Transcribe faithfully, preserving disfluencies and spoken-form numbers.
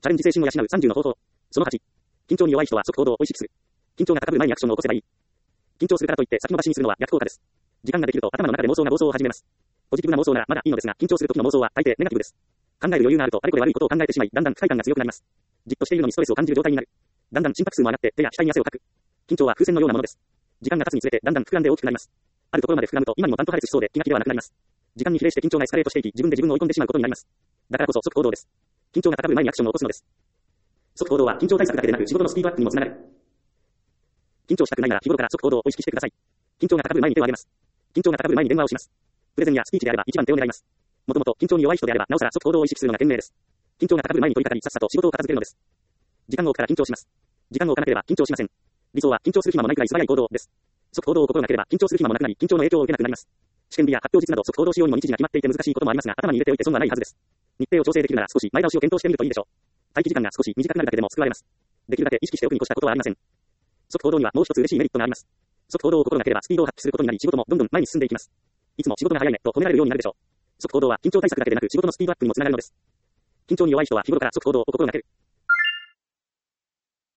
チャレンジ精神を養うさんじゅうの方法。そのはち。緊張に弱い人は即行動を意識する。緊張が高ぶる前にアクションを起こせばいい。緊張するからといって先延ばしにするのは逆効果です。時間ができると頭の中で妄想が暴走を始めます。ポジティブな妄想ならまだいいのですが、緊張する時の妄想は大抵ネガティブです。考える余裕があるとあれこれ悪いことを考えてしまい、だんだん不快感が強くなります。じっとしているのにストレスを感じる状態になる。だんだん心拍数も上がって手や額に汗をかく。緊張は風船のようなものです。時間が経つにつれてだんだん膨らんで大きくなります。あるところまで膨らむと今にもバント破裂しそうで気が気ではなくなります。時間に比例して緊張がエスカレートしていき、自分で自分を追い込んでしまうことになります。だからこそ即行動です。緊張が高ぶる前にアクションを起こすのです。即行動は緊張対策だけでなく仕事のスピードアップにもつながる。緊張したくないなら日頃から即行動を意識してください。緊張が高ぶる前に手を挙げます。緊張が高ぶる前に電話をします。プレゼンやスピーチであれば一番手を狙います。もともと緊張に弱い人であればなおさら即行動を意識するのが賢明です。緊張が高ぶる前に取り掛かりさっさと仕事を片付けるのです。時間を置くから緊張します。時間を置かなければ緊張しません。理想は緊張する暇もないくらい素早い行動です。即行動を心がければ緊張する暇もなくなり緊張の影響を受けなくなります。試験日や発表日など即行動しようにも日時が決まっていて難しいこともありますが頭に入れておいて損はないはずです。日程を調整できるなら少し前倒しを検討してみるといいでしょう。待機時間が少し短くなるだけでも救われます。できるだけ意識しておくに越したことはありません。即行動にはもう一つ嬉しいメリットがあります。即行動を心がければスピードを発揮することになり仕事もどんどん前に進んでいきます。いつも仕事が早いねと褒められるようになるでしょう。即行動は緊張対策だけでなく仕事のスピードアップにもつながるのです。緊張に弱い人は日頃から即行動を心がける。